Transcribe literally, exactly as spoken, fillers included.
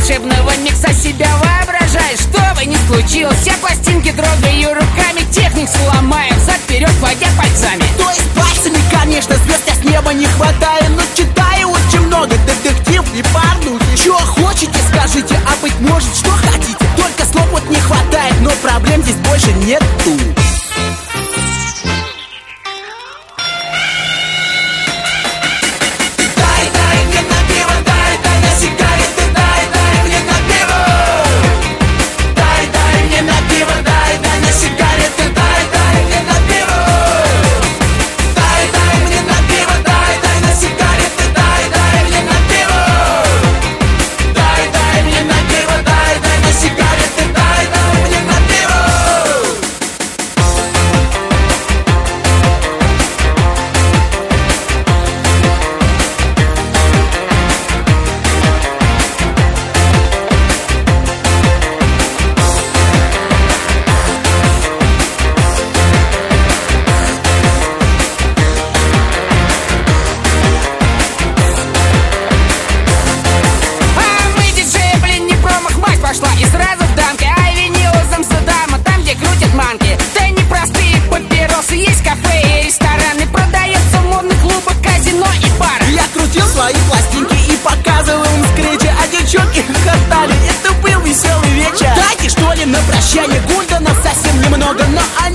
волшебного микса себя воображаешь. Что бы ни случилось, все пластинки трогаю руками, техник сломаю, взад-вперед водя пальцами. То есть пальцами, конечно, звезд я с неба не хватаю, но читаю очень много детектив и порнухи. Чё хотите, скажите, а быть может, что хотите. Только слов вот не хватает, но проблем здесь больше нету. Пошла и сразу в дамке, ай, винил из Амстердама, там, где крутят манки. Да не простые папиросы, есть кафе и рестораны, продается в модных клубах казино и бары. Я крутил свои пластинки и показывал им скретчи, а девчонки хохотали, это был веселый вечер. Дайте что ли на прощание гульденов совсем немного, но